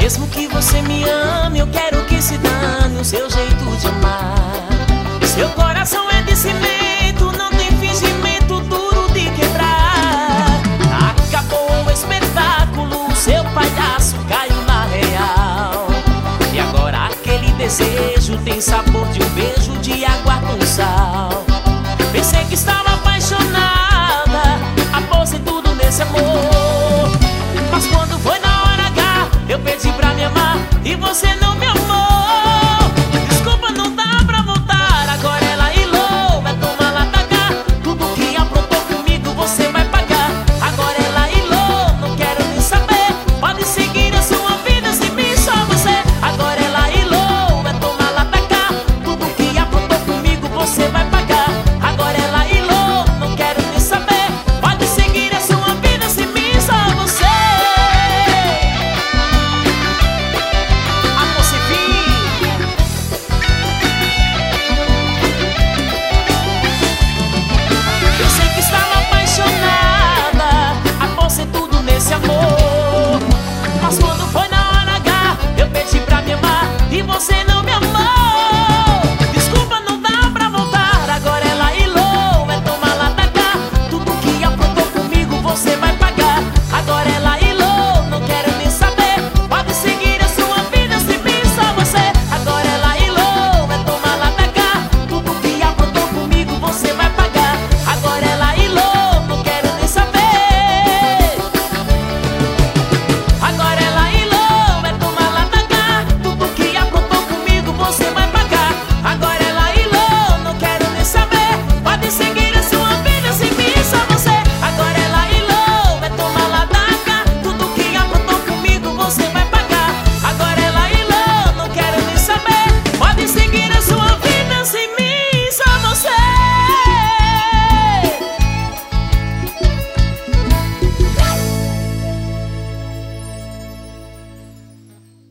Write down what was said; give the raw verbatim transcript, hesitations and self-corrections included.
Mesmo que você me ame, eu quero que se dane o seu jeito de amar. Seu coração é de cimento, não tem fingimento, duro de quebrar. Acabou o espetáculo, seu palhaço caiu na real. E agora aquele desejo tem sabor de um beijo de água